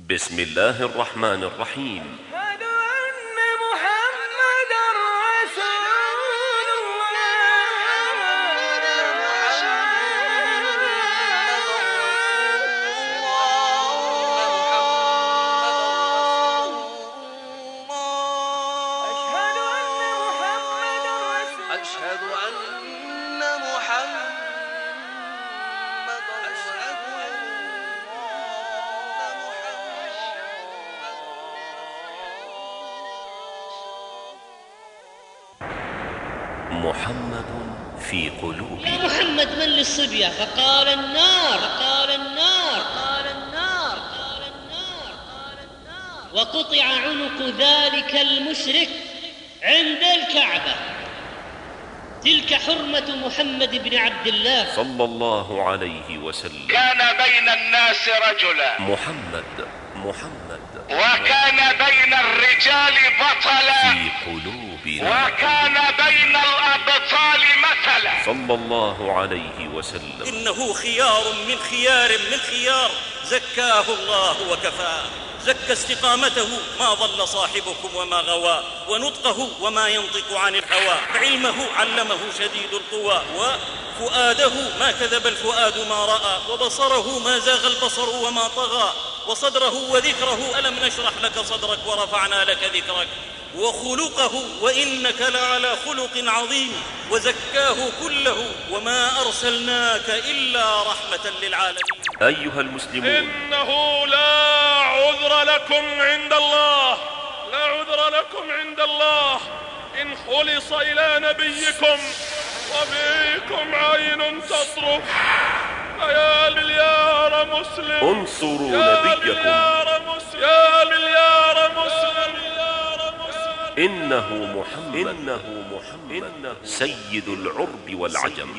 بسم الله الرحمن الرحيم. أشهد أن محمدًا رسول الله. أشهد أن محمدًا محمد في قلوبنا. يا محمد من للصبية؟ فقال النار. فقال النار. قال النار. قال النار. قال النار. وقطع عنق ذلك المشرك عند الكعبة. تلك حرمة محمد بن عبد الله صلى الله عليه وسلم. كان بين الناس رجلا محمد وكان بين الرجال بطلا في قلوبنا، وكان بين الأبطال مثلا صلى الله عليه وسلم. إنه خيار من خيار زكاه الله وكفاه. زكى استقامته ما ضل صاحبكم وما غوى، ونطقه وما ينطق عن الهوى، علمه علمه شديد القوى، وفؤاده ما كذب الفؤاد ما رأى، وبصره ما زاغ البصر وما طغى، وصدره وذكره ألم نشرح لك صدرك ورفعنا لك ذكرك، وخلقه وإنك لعلى خلق عظيم، وزكاه كله وما أرسلناك إلا رحمة للعالمين. أيها المسلمون، إنه لا عذر لكم عند الله، لا عذر لكم عند الله إن خلص إلى نبيكم وفيكم عين تطرف. فيا مليار مسلم انصروا نبيكم، يا مليار مسلم. إنه محمد سيد العرب والعجم.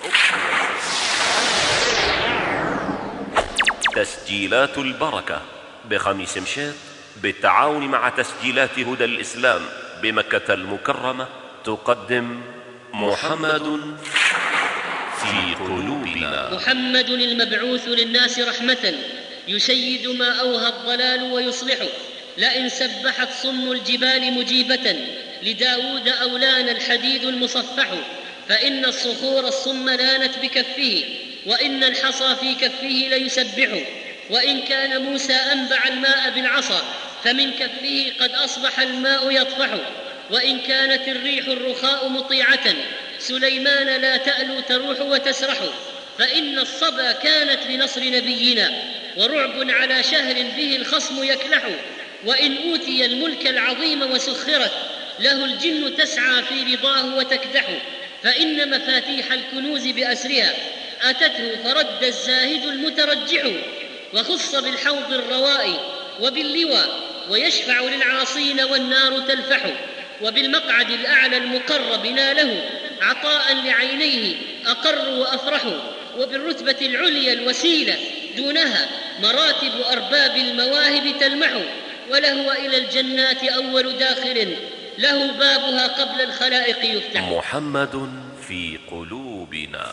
تسجيلات البركة بخميس مشيط بالتعاون مع تسجيلات هدى الإسلام بمكة المكرمة تقدم محمد في قلوبنا. محمد المبعوث للناس رحمة، يشيد ما أوهى الضلال ويصلحه. لئن سبحت صم الجبال مجيبة لداود أولان الحديد المصفح. فإن الصخور الصم لانت بكفه، وإن الحصى في كفه ليسبح. وإن كان موسى أنبع الماء بالعصا، فمن كفه قد أصبح الماء يطفح. وإن كانت الريح الرخاء مطيعة، سليمان لا تألو تروح وتسرح. فإن الصبا كانت لنصر نبينا، ورعب على شهر به الخصم يكلح. وإن أوتي الملك العظيم وسخرت، له الجن تسعى في رضاه وتكدح. فإن مفاتيح الكنوز بأسرها أتته فرد الزاهد المترجح. وخص بالحوض الروائي وباللواء، ويشفع للعاصين والنار تلفح. وبالمقعد الأعلى المقرب ناله عطاء لعينيه أقر وأفرح. وبالرتبة العليا الوسيلة دونها مراتب أرباب المواهب تلمح. وله إلى الجنات أول داخل، له بابها قبل الخلائق يفتح. محمد في قلوبنا.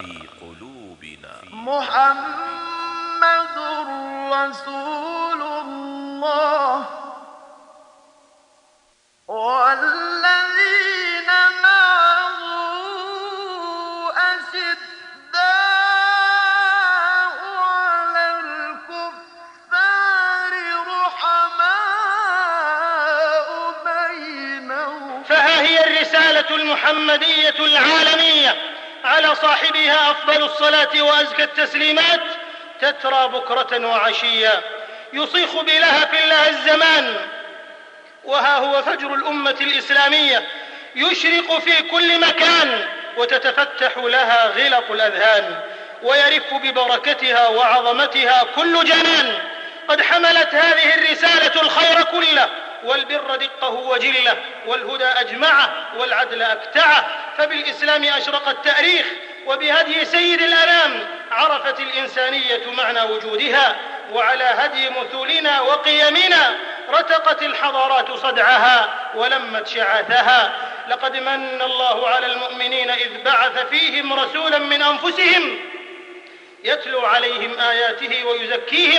محمد رسول الله والذين معه أشداء على الكفار رحماء بينهم. فها هي الرسالة المحمدية العالمية على صاحبها أفضل الصلاة وأزكى التسليمات، تترى بكرة وعشيا، يصيخ بلهف الله الزمان. وها هو فجر الأمة الإسلامية يشرق في كل مكان، وتتفتح لها غلق الأذهان، ويرف ببركتها وعظمتها كل جنان. قد حملت هذه الرسالة الخير كله، والبر دقه وجله، والهدى أجمعه، والعدل أكتعه. فبالإسلام أشرق التاريخ، وبهدي سيد الأنام عرفت الإنسانية معنى وجودها، وعلى هدي مثولنا وقيمنا رتقت الحضارات صدعها ولمت شعاثها. لقد من الله على المؤمنين إذ بعث فيهم رسولا من أنفسهم يتلو عليهم آياته ويزكيهم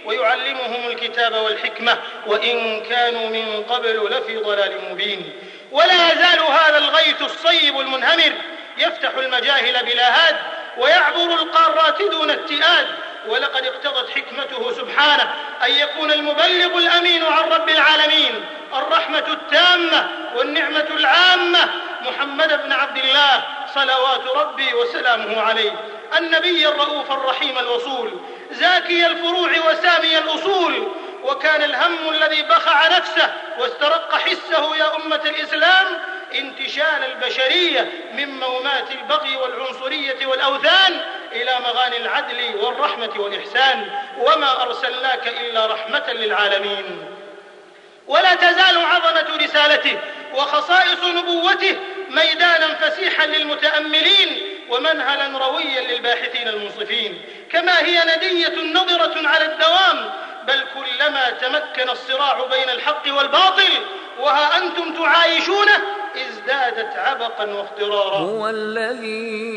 ويعلمهم الكتاب والحكمة وإن كانوا من قبل لفي ضلال مبين. ولا يزال هذا الغيث الصيب المنهمر يفتح المجاهل بلا هاد ويعبر القارات دون اتئاد. ولقد اقتضت حكمته سبحانه أن يكون المبلغ الأمين عن رب العالمين الرحمة التامة والنعمة العامة محمد بن عبد الله صلوات ربي وسلامه عليه، النبي الرؤوف الرحيم الوصول، زاكي الفروع وسامي الأصول. وكان الهم الذي بخع نفسه واسترق حسه يا أمة الإسلام انتشال البشرية من مومات البغي والعنصرية والأوثان إلى مغاني العدل والرحمة والإحسان. وما أرسلناك إلا رحمة للعالمين. ولا تزال عظمة رسالته وخصائص نبوته ميدانا فسيحا للمتأملين ومنهلا رويا للباحثين المنصفين، كما هي ندية نضرة على الدوام، بل كلما تمكن الصراع بين الحق والباطل وها أنتم تعايشونه ازدادت عبقا واخضرارا. هو الذي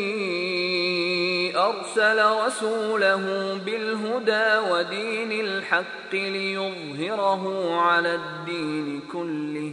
أرسل رسوله بالهدى ودين الحق ليظهره على الدين كله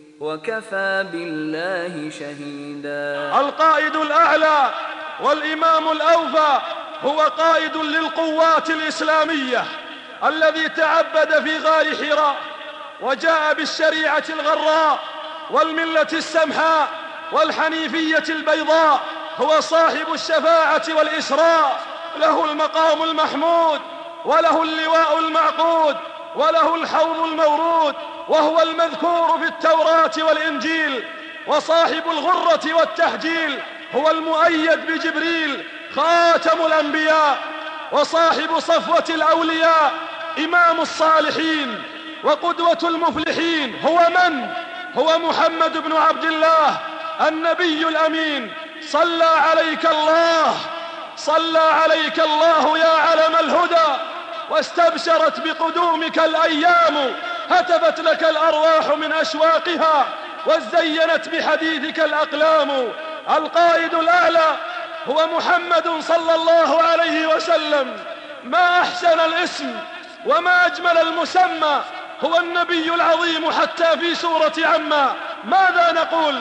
وكفى بالله شهيدا. القائد الأعلى والإمام الأوفى هو قائد للقوات الإسلامية الذي تعبد في غار حراء وجاء بالشريعة الغراء والملة السمحاء والحنيفية البيضاء. هو صاحب الشفاعة والإسراء، له المقام المحمود وله اللواء المعقود وله الحوض المورود، وهو المذكور في التوراة والإنجيل، وصاحب الغرة والتحجيل، هو المؤيد بجبريل خاتم الأنبياء، وصاحب صفوة الأولياء، إمام الصالحين وقدوة المفلحين. هو من؟ هو محمد بن عبد الله النبي الأمين. صلى عليك الله، صلى عليك الله يا علم الهدى، واستبشرت بقدومك الأيام، هتفت لك الأرواح من أشواقها، وزينت بحديثك الأقلام. القائد الأعلى هو محمد صلى الله عليه وسلم. ما أحسن الاسم وما أجمل المسمى، هو النبي العظيم حتى في سورة عما. ماذا نقول؟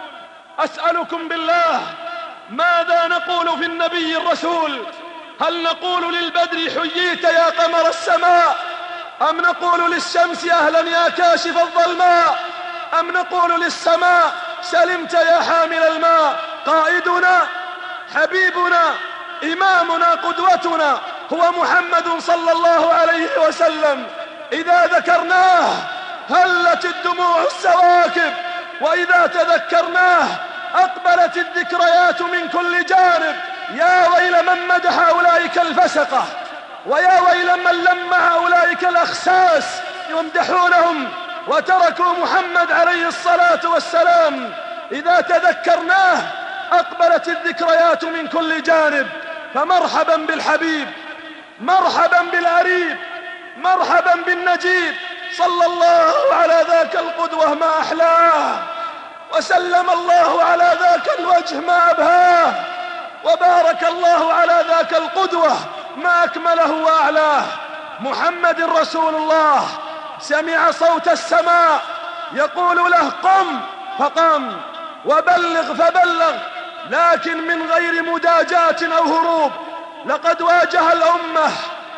أسألكم بالله، ماذا نقول في النبي الرسول؟ هل نقول للبدر حييت يا قمر السماء، أم نقول للشمس أهلا يا كاشف الظلماء، أم نقول للسماء سلمت يا حامل الماء؟ قائدنا، حبيبنا، إمامنا، قدوتنا هو محمد صلى الله عليه وسلم. إذا ذكرناه هلت الدموع السواكب، وإذا تذكرناه أقبلت الذكريات من كل جانب. يا ويل من مدح أولئك الفسقة، ويا ويل من لمع أولئك الأخساس يمدحونهم وتركوا محمد عليه الصلاة والسلام. إذا تذكرناه أقبلت الذكريات من كل جانب. فمرحبا بالحبيب، مرحبا بالقريب، مرحبا بالنجيب، صلى الله على ذاك القدوة ما أحلاه، وسلم الله على ذاك الوجه ما أبهاه، وبارك الله على ذاك القدوة ما أكمله وأعلاه. محمد رسول الله سمع صوت السماء يقول له قم فقام، وبلغ فبلغ، لكن من غير مداجاة أو هروب. لقد واجه الأمة،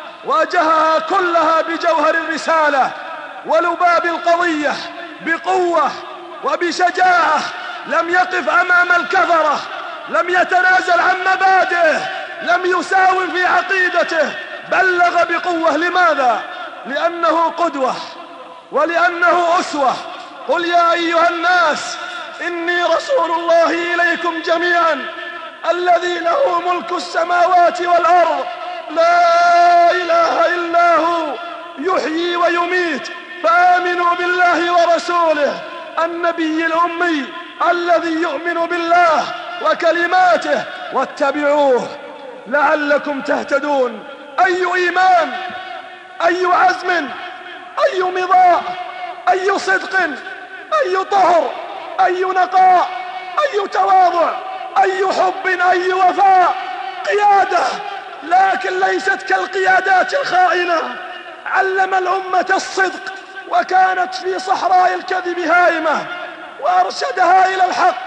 واجهها كلها بجوهر الرسالة ولباب القضية، بقوة وبشجاعة. لم يقف أمام الكفرة، لم يتنازل عن مبادئه، لم يساوم في عقيدته، بلغ بقوة. لماذا؟ لأنه قدوة ولأنه أسوة. قل يا أيها الناس إني رسول الله إليكم جميعا الذي له ملك السماوات والأرض، لا إله إلا هو يحيي ويميت، فآمنوا بالله ورسوله النبي الأمي الذي يؤمن بالله وكلماته واتبعوه لعلكم تهتدون. أي إيمان، أي عزم، أي مضاء، أي صدق، أي طهر، أي نقاء، أي تواضع، أي حب، أي وفاء. قيادة، لكن ليست كالقيادات الخائنة علم الأمة الصدق وكانت في صحراء الكذب هائمة، وأرشدها إلى الحق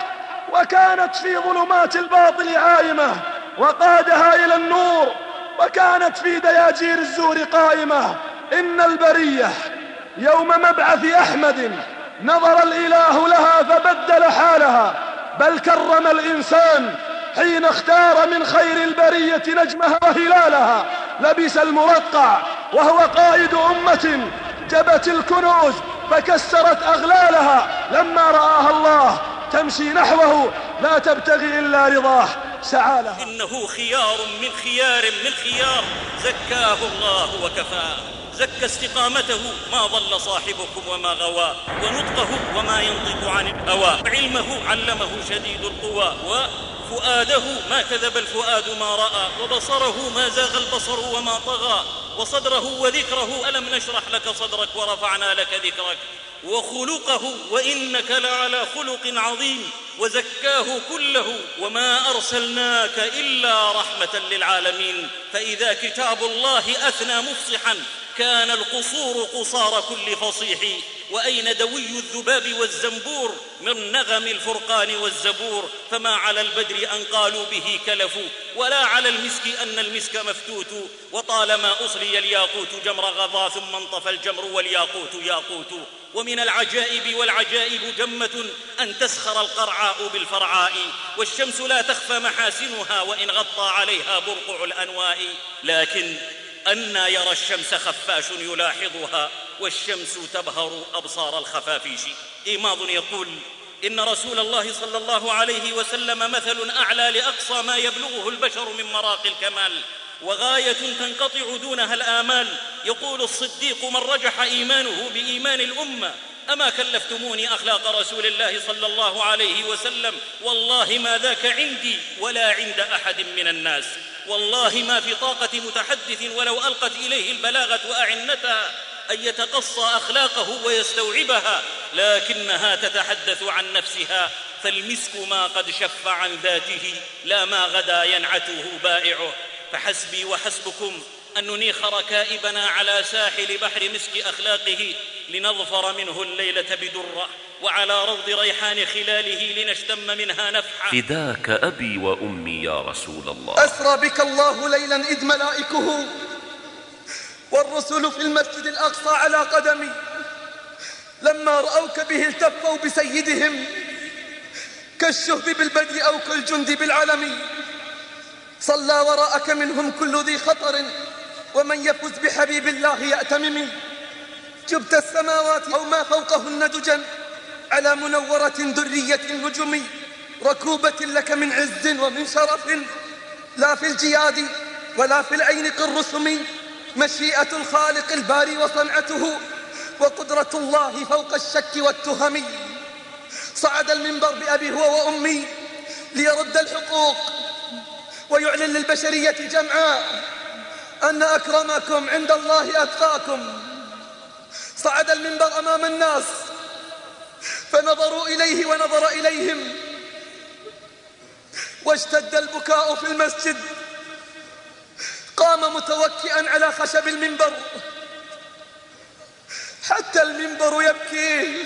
وكانت في ظلمات الباطل عائمة، وقادها إلى النور وكانت في دياجير الزور قائمة. إن البرية يوم مبعث أحمد نظر الإله لها فبدل حالها، بل كرم الإنسان حين اختار من خير البرية نجمها وهلالها. لبس المرقع وهو قائد أمة جبت الكنوز فكسرت أغلالها، لما رآها الله تمشي نحوه لا تبتغي إلا رضاه سعى لها. إنه خيار من خيار من خيار زكاه الله وكفاه، زكى استقامته ما ضل صاحبكم وما غوى، ونطقه وما ينطق عن الهوى، علمه علمه شديد القوى، وفؤاده ما كذب الفؤاد ما رأى، وبصره ما زاغ البصر وما طغى، وصدره وذكره ألم نشرح لك صدرك ورفعنا لك ذكرك، وخلقه وإنك لعلى خلق عظيم، وزكاه كله وما أرسلناك إلا رحمة للعالمين. فإذا كتاب الله أثنى مفصحا كان القصور قصار كل فصيح، وأين دوي الذباب والزنبور من نغم الفرقان والزبور، فما على البدر أن قالوا به كلفوا، ولا على المسك أن المسك مفتوت، وطالما أصلي الياقوت جمر غضا ثم انطفى الجمر والياقوت ياقوت. ومن العجائب والعجائب جمة أن تسخر القرعاء بالفرعاء، والشمس لا تخفى محاسنها وإن غطى عليها برقع الأنواء، لكن أنى يرى الشمس خفاش يلاحظها والشمس تبهر أبصار الخفافيش. إيماض يقول إن رسول الله صلى الله عليه وسلم مثل أعلى لأقصى ما يبلغه البشر من مراقي الكمال، وغاية تنقطع دونها الآمال. يقول الصديق من رجح إيمانه بإيمان الأمة: أما كلفتموني أخلاق رسول الله صلى الله عليه وسلم، والله ما ذاك عندي ولا عند أحد من الناس، والله ما في طاقة متحدث ولو ألقت إليه البلاغة أعنتها أن يتقصى أخلاقه ويستوعبها، لكنها تتحدث عن نفسها، فالمسك ما قد شف عن ذاته لا ما غدا ينعته بائعه. فحسبي وحسبكم أن ننيخ ركائبنا على ساحل بحر مسك أخلاقه لنظفر منه الليلة بدرة، وعلى روض ريحان خلاله لنشتم منها نفحا. فداك أبي وأمي يا رسول الله. أسرى بك الله ليلا إذ ملائكه والرسل في المسجد الأقصى على قدمي، لما رأوك به التفوا بسيدهم كالشهب بالبدء أو كالجند بالعلم. صلى وراءك منهم كل ذي خطر، ومن يفز بحبيب الله يأتمم. جبت السماوات أو ما فوقهن دجا على منورة درية نجم، ركوبة لك من عز ومن شرف، لا في الجياد ولا في العين قرسم. مشيئة الخالق الباري وصنعته، وقدرة الله فوق الشك والتهم. صعد المنبر بأبي هو وأمي ليرد الحقوق ويعلن للبشرية جمعاء أن أكرمكم عند الله أتقاكم. صعد المنبر أمام الناس فنظروا إليه ونظر إليهم، واشتد البكاء في المسجد. قام متوكئا على خشب المنبر حتى المنبر يبكي،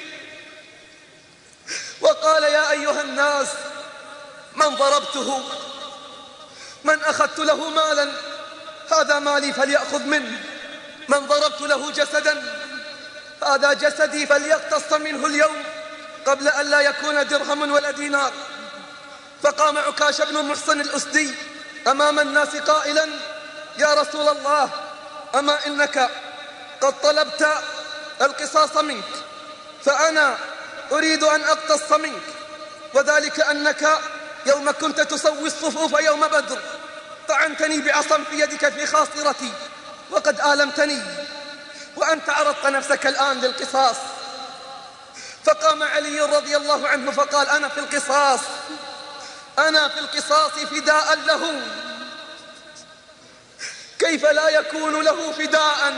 وقال: يا أيها الناس، من ضربته، من أخذت له مالا، هذا مالي فليأخذ منه، من ضربت له جسدا، هذا جسدي فليقتص منه اليوم قبل أن لا يكون درهم ولا دينار. فقام عكاش بن محصن الأسدي أمام الناس قائلا: يا رسول الله، أما إنك قد طلبت القصاص منك، فأنا أريد أن أقتص منك، وذلك أنك يوم كنت تسوي الصفوف يوم بدر طعنتني بعصا في يدك في خاصرتي وقد آلمتني، وأنت عرضت نفسك الآن للقصاص. فقام علي رضي الله عنه فقال: أنا في القصاص، أنا في القصاص فداء له. كيف لا يكون له فداء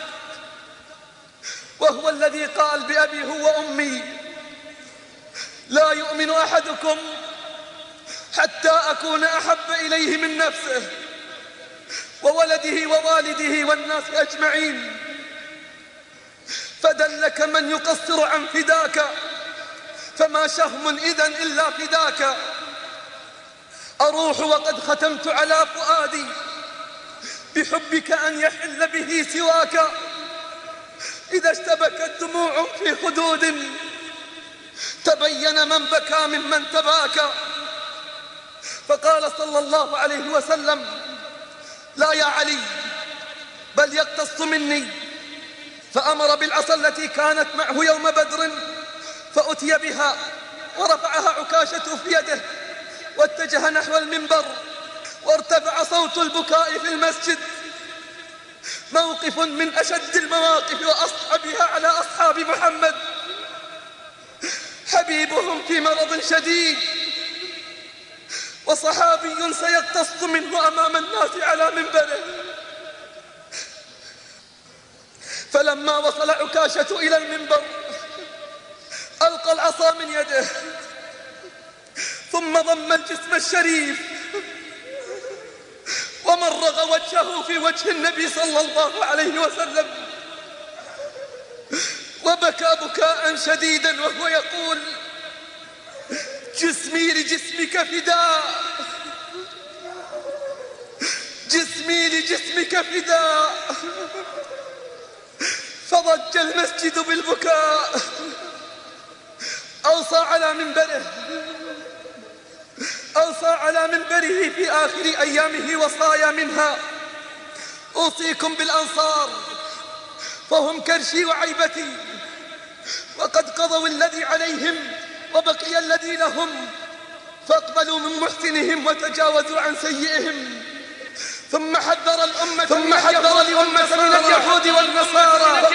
وهو الذي قال بأبي هو وأمي: لا يؤمن أحدكم حتى أكون أحب إليه من نفسه. وولده ووالده والناس أجمعين، فدلك من يقصر عن فداك، فما شهم إذن إلا فداك. أروح وقد ختمت على فؤادي بحبك أن يحل به سواك. إذا اشتبكت دموع في خدود تبين من بكى ممن تباكى. فقال صلى الله عليه وسلم: لا يا علي، بل يقتص مني. فأمر بالعصا التي كانت معه يوم بدر فأتي بها، ورفعها عكاشة في يده واتجه نحو المنبر، وارتفع صوت البكاء في المسجد. موقف من أشد المواقف وأصعبها على أصحاب محمد، حبيبهم في مرض شديد، وصحابي سيقتص منه أمام الناس على منبره. فلما وصل عكاشة إلى المنبر ألقى العصا من يده، ثم ضم الجسم الشريف ومرغ وجهه في وجه النبي صلى الله عليه وسلم، وبكى بكاء شديدا وهو يقول: جسمي لجسمك فداء، جسمي لجسمك فداء. فضج المسجد بالبكاء. أوصى على منبره في آخر أيامه وصايا منها: أوصيكم بالأنصار فهم كرشي وعيبتي، وقد قضوا الذي عليهم وبقي الذي لهم، فاقبلوا من محسنهم وتجاوزوا عن سيئهم. ثم حذر الأمة من اليهود والنصارى،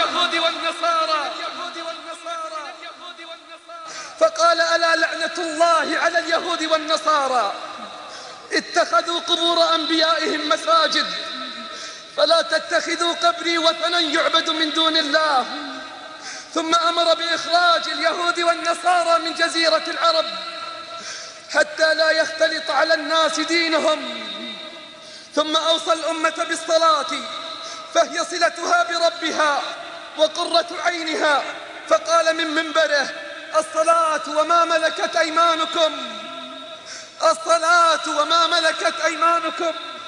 فقال: ألا لعنة الله على اليهود والنصارى، اتخذوا قبور أنبيائهم مساجد، فلا تتخذوا قبري وثنا يعبد من دون الله. ثم أمر بإخراج اليهود والنصارى من جزيرة العرب حتى لا يختلط على الناس دينهم. ثم أوصى الأمة بالصلاة، فهي صلتها بربها وقرة عينها، فقال من منبره: الصلاة وما ملكت أيمانكم، الصلاة وما ملكت أيمانكم.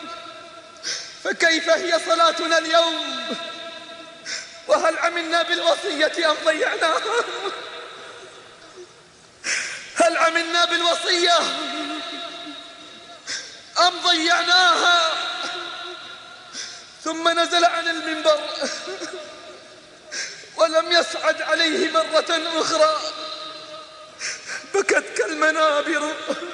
فكيف هي صلاتنا اليوم؟ وهل عملنا بالوصية أم ضيعناها؟ هل عملنا بالوصية أم ضيعناها؟ ثم نزل عن المنبر ولم يصعد عليه مرة أخرى. بكت كالمنابر،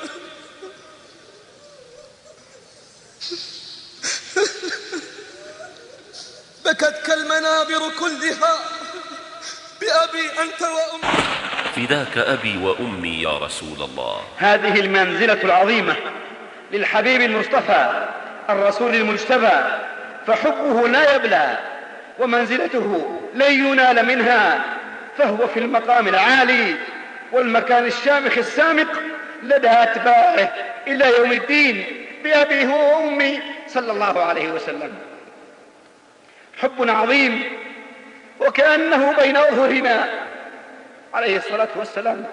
بكت كالمنابر كلها بأبي أنت وأمي. فداك أبي وأمي يا رسول الله. هذه المنزلة العظيمة للحبيب المصطفى الرسول المجتبى، فحبه لا يبلى ومنزلته لن ينال منها، فهو في المقام العالي والمكان الشامخ السامق لدى أتباعه إلى يوم الدين بأبي هو وأمي صلى الله عليه وسلم. حب عظيم وكأنه بين أظهرنا عليه الصلاة والسلام.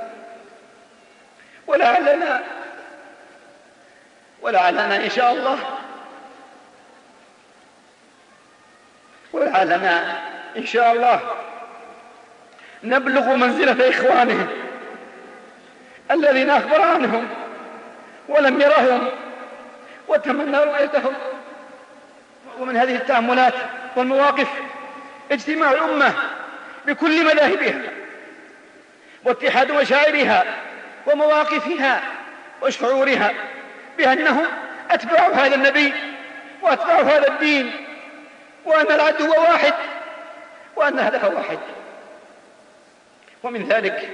ولعلنا إن شاء الله نبلغ منزلة إخوانهم الذين أخبر عنهم ولم يرهم وتمنى رؤيتهم. ومن هذه التأملات والمواقف اجتماع الأمة بكل مذاهبها واتحاد مشاعرها ومواقفها وشعورها بأنهم أتباع هذا النبي وأتباع هذا الدين، وأن العدو واحد وأن الهدف واحد. ومن ذلك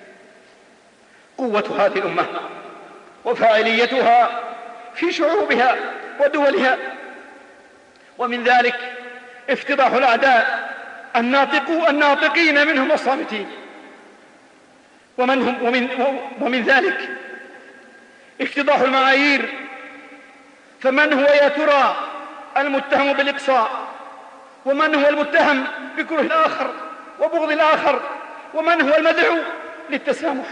قوة هذه الأمة وفاعليتها في شعوبها ودولها. ومن ذلك افتضاح الأعداء الناطقين منهم والصامتين. ومن ذلك افتضاح المعايير، فمن هو يا ترى المتهم بالإقصاء، ومن هو المتهم بكره الآخر وبغض الآخر، ومن هو المدعو للتسامح.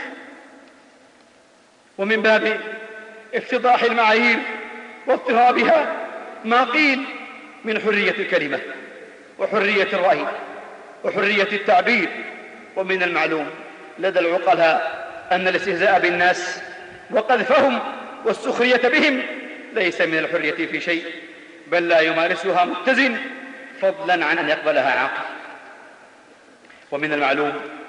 ومن باب افتضاح المعايير واضطرابها ما قيل من حرية الكلمة وحرية الرأي وحرية التعبير. ومن المعلوم لدى العقلاء أن الاستهزاء بالناس وقذفهم والسخرية بهم ليس من الحرية في شيء، بل لا يمارسها متزن فضلا عن أن يقبلها عاقل. ومن المعلوم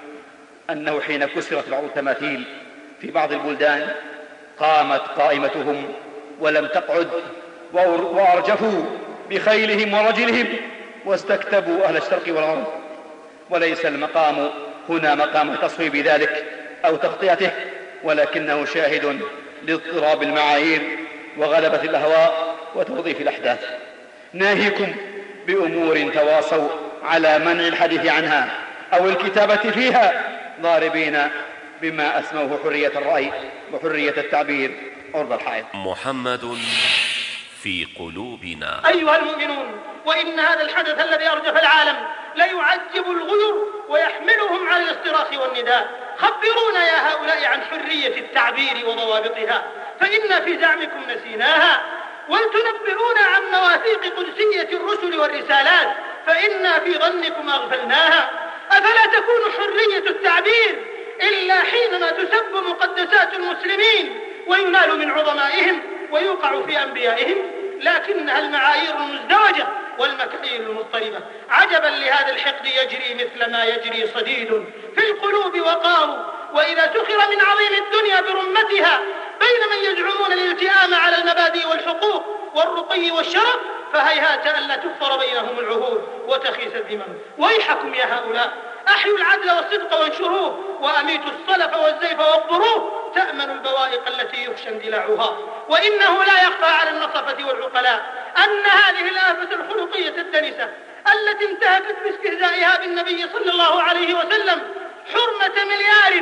أنه حين كسرت بعض التماثيل في بعض البلدان قامت قائمتهم ولم تقعد، وأرجفوا بخيلهم ورجلهم واستكتبوا أهل الشرق والغرب. وليس المقام هنا مقام تصويب ذلك أو تغطيته، ولكنه شاهد لاضطراب المعايير وغلبة الأهواء وتوظيف الأحداث. ناهيكم بأمور تواصوا على منع الحديث عنها أو الكتابة فيها، ضاربين بما أسموه حرية الرأي وحرية التعبير عرض الحائط. محمد في قلوبنا. أيها المؤمنون، وإن هذا الحدث الذي أرجف العالم ليعجب الغير ويحملهم على الاصطراخ والنداء. خبرونا يا هؤلاء عن حرية التعبير وضوابطها، فإن في زعمكم نسيناها، ولتنبئونا عن مواثيق قدسية الرسل والرسالات، فإنا في ظنكم أغفلناها. أفلا تكون حرية التعبير إلا حينما تسب مقدسات المسلمين وينال من عظمائهم ويوقع في أنبيائهم، لكنها المعايير المزدوجة والمكاييل المضطربة. عجبا لهذا الحقد يجري مثل ما يجري صديد في القلوب وقار، وإذا سخر من عظيم الدنيا برمتها بين من يزعمون الالتئام على المبادئ والحقوق والرقي والشرف، فهيهات ألا تكفر بينهم العهود وتخيس الذمم. ويحكم يا هؤلاء، أحيوا العدل والصدق وانشروه، وأميتوا الصلف والزيف واقبروه، تأمنوا البوائق التي يخشى اندلاعها. وإنه لا يخفى على النصفة والعقلاء أن هذه الآفة الخلقية الدنسة التي انتهكت باستهزائها بالنبي صلى الله عليه وسلم حرمة 1.5 مليار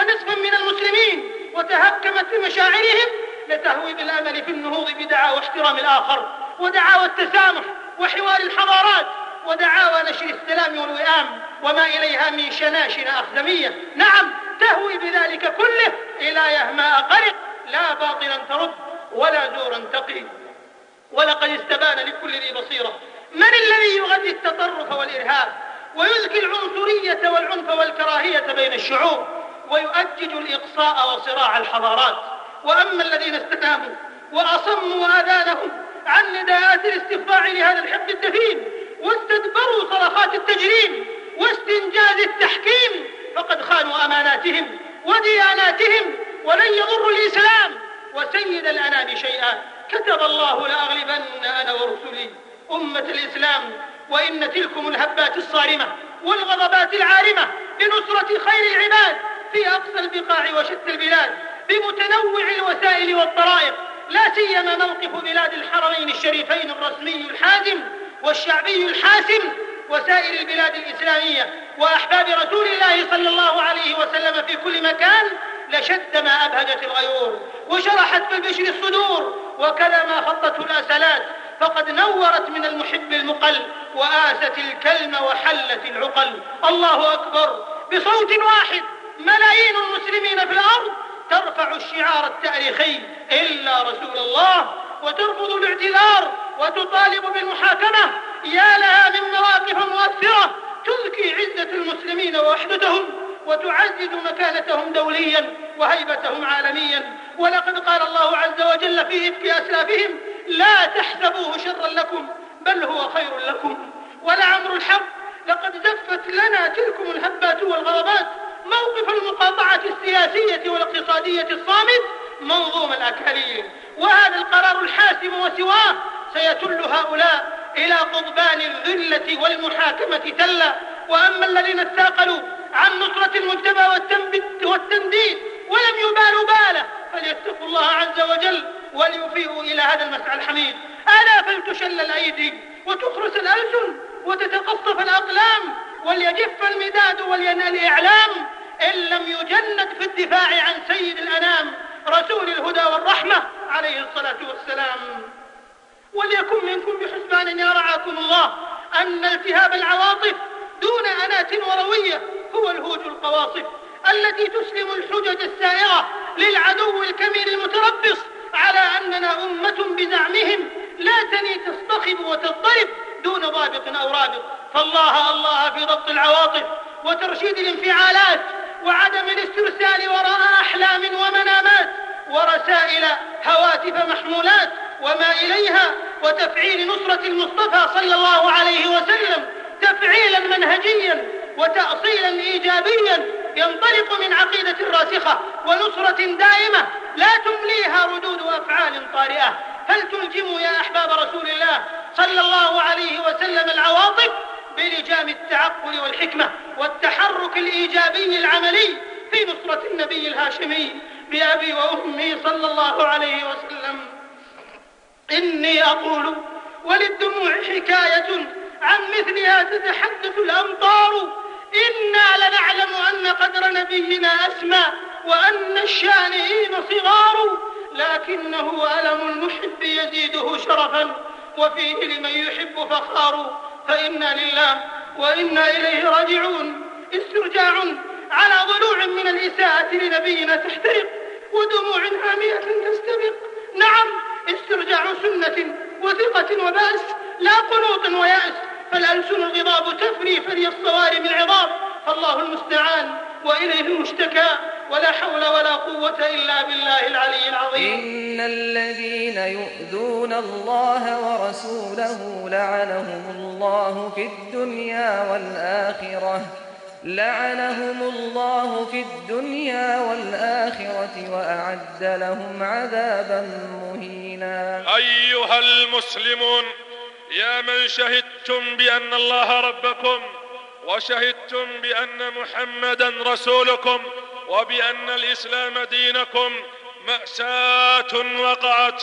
من المسلمين وتهكمت بمشاعرهم لتهوي بالأمل في النهوض بدعاوى احترام الآخر ودعاوى التسامح وحوار الحضارات ودعاوى نشر السلام والوئام وما إليها من شناشن أخدمية. نعم، تهوي بذلك كله إلى يهماء غرق، لا باطلا ترد ولا زورا تقي. ولقد استبان لكل ذي بصيرة من الذي يغذي التطرف والإرهاب ويزكي العنصرية والعنف والكراهية بين الشعوب ويؤجج الإقصاء وصراع الحضارات. وأما الذين استناموا وأصموا آذانهم عن نداءات الاستخفاع لهذا الحقد الدفين واستدبروا صرخات التجريم واستنجاز التحكيم فقد خانوا أماناتهم ودياناتهم ولن يضروا الإسلام وسيد الأنام شيئا. كتب الله لأغلبن أنا ورسلي. أمة الإسلام، وإن تلكم الهبات الصارمة والغضبات العارمة لنصرة خير العباد في أقصى البقاع وشتى البلاد بمتنوع الوسائل والطرائق، لا سيما موقف بلاد الحرمين الشريفين الرسمي الحازم والشعبي الحاسم وسائر البلاد الإسلامية وأحباب رسول الله صلى الله عليه وسلم في كل مكان لشد ما أبهجت الغيور وشرحت بالبشر الصدور وكذا ما خطته الأسلات، فقد نورت من المحب المقل وآست الكلم وحلت العقل. الله أكبر. بصوت واحد ملايين المسلمين في الأرض ترفع الشعار التاريخي إلا رسول الله وترفض الاعتذار وتطالب بالمحاكمة. يا لها من مواقف مؤثرة تزكي عزة المسلمين ووحدتهم وتعزز مكانتهم دوليا وهيبتهم عالميا. ولقد قال الله عز وجل في إفك أسلافهم لا تحسبوه شرا لكم بل هو خير لكم. ولعمر الحق لقد زفت لنا تلكم الهبات والغضبات موقف المقاطعة السياسية والاقتصادية الصامت منظوم الأكاليل. وهذا القرار الحاسم وسواه سيتل هؤلاء إلى قضبان الذلة والمحاكمة تلا. وأما الذين اتاقلوا عن نصرة المجتمع والتنديد ولم يبالوا باله فليتقوا الله عز وجل وليفيئوا إلى هذا المسعى الحميد. ألا فلتشل الأيدي وتخرس الألسن وتتقصف الأقلام وليجف المداد ولينال الإعلام إن لم يجند في الدفاع عن سيد الأنام رسول الهدى والرحمة عليه الصلاة والسلام. وليكن منكم بحسبان يا رعاكم الله أن التهاب العواطف دون أنات وروية هو الهوج القواصف التي تسلم الحجج السائرة للعدو الكمين المتربص على أننا أمة بزعمهم لا تني تصطخب وتضطرب دون ضابط أو رابط. فالله الله في ضبط العواطف وترشيد الانفعالات وعدم الاسترسال وراء أحلام ومنامات ورسائل هواتف محمولات وما إليها، وتفعيل نصرة المصطفى صلى الله عليه وسلم تفعيلا منهجيا وتأصيلا إيجابيا ينطلق من عقيدة راسخة ونصرة دائمة لا تمليها ردود أفعال طارئة. فلتلجموا يا أحباب رسول الله صلى الله عليه وسلم العواطف بلجام التعقل والحكمة والتحرك الإيجابي العملي في نصرة النبي الهاشمي بأبي وأمي صلى الله عليه وسلم. إني أقول وللدموع حكاية عن مثلها تتحدث الأمطار، إنا لنعلم أن قدر نبينا أسمى وأن الشانئين صغار، لكنه ألم المحب يزيده شرفا وفيه لمن يحب فخار. فإنا لله وإنا إليه راجعون. استرجاع على ضلوع من الإساءة لنبينا تحترق ودموع هامية تستبق. نعم، استرجاع سنة وثقة وبأس لا قنوط ويأس، فالألسن الغضاب تفري فري الصوارم العظام. فالله المستعان وإليه المشتكى، ولا حول ولا قوة إلا بالله العلي العظيم. إن الذين يؤذون الله ورسوله لعنهم الله في الدنيا والآخرة وأعد لهم عذابا مهينا. أيها المسلمون، يا من شهدتم بأن الله ربكم وشهدتم بأن محمدا رسولكم وبأن الإسلام دينكم، مأساة وقعت